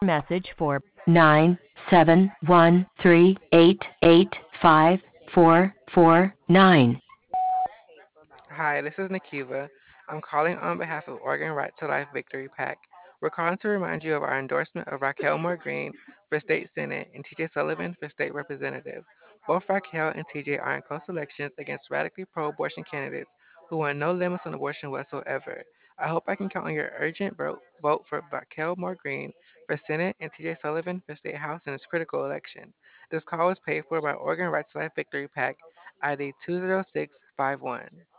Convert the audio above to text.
message for 97138854449. Hi, this is Nikiva. I'm calling on behalf of Oregon Right to Life Victory PAC. We're calling to remind you of our endorsement of Raquel Moore Green for State Senate and TJ Sullivan for State Representative. Both Raquel and TJ are in close elections against radically pro abortion candidates who want no limits on abortion whatsoever. I hope I can count on your urgent vote for Raquel Moore Green for Senate and TJ Sullivan for State House in this critical election. This call was paid for by Oregon Right to Life Victory PAC, ID 20651.